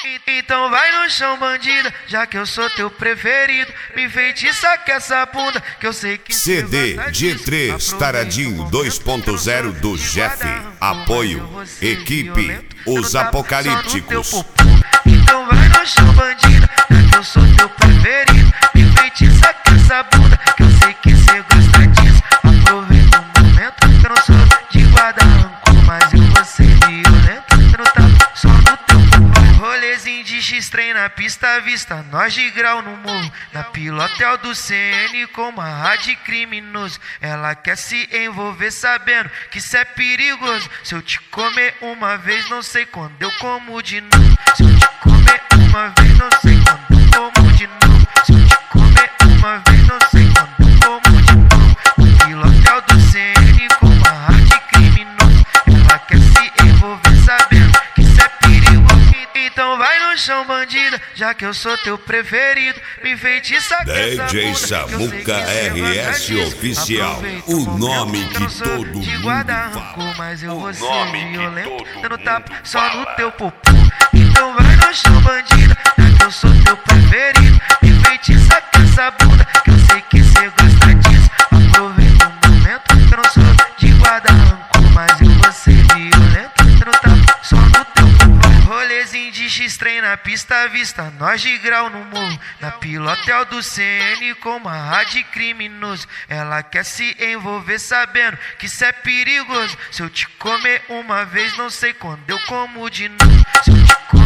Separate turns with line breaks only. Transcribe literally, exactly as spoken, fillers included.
Então vai no chão, bandida, já que eu sou teu preferido. Me feitiça com essa bunda, que eu sei que
C D G três Taradinho dois ponto zero do Jeff. Apoio Equipe Os Apocalípticos.
Então vai no chão, bandida, já que eu sou teu preferido. Me feitiça com essa bunda, que eu sei que cê gosta disso. Aproveita o momento, que eu não sou de guarda rancor, mas eu vou ser violento. Eu não tava só no teu corpo. Rolezinho de X-Trem na pista à vista, nós de grau no morro. Na pilotel do C N com uma rádio criminoso. Ela quer se envolver sabendo que cê é perigoso. Se eu te comer uma vez, não sei quando eu como de novo. Se eu te comer uma vez, não sei quando eu como de novo. Se eu te comer uma vez, não sei quando eu como de novo. No pilotel do C N com uma rádio criminoso. Ela quer se envolver sabendo que cê é perigoso. Então vai no chão, bandida, já que eu sou teu preferido. Me feitiça com essa
D J
bunda,
Samuca R S Oficial. O nome que todo mundo fala.
Mas eu vou ser
nome
violento,
que todo
dando tapa
mundo
só no
fala.
teu popô. Então vai no chão, bandida, já que eu sou teu preferido. Me feitiça com essa bunda, que eu sei que cê gosta disso. Aproveita o momento, que eu não sou de guarda rancor, mas eu vou ser violento, dando tapa só no teu popô. Rolezinho de X-Trem na pista à vista, nós de grau no morro. Na pilotel do C N com uma rádio criminoso. Ela quer se envolver sabendo que cê é perigoso. Se eu te comer uma vez, não sei quando eu como de novo. Se eu te comer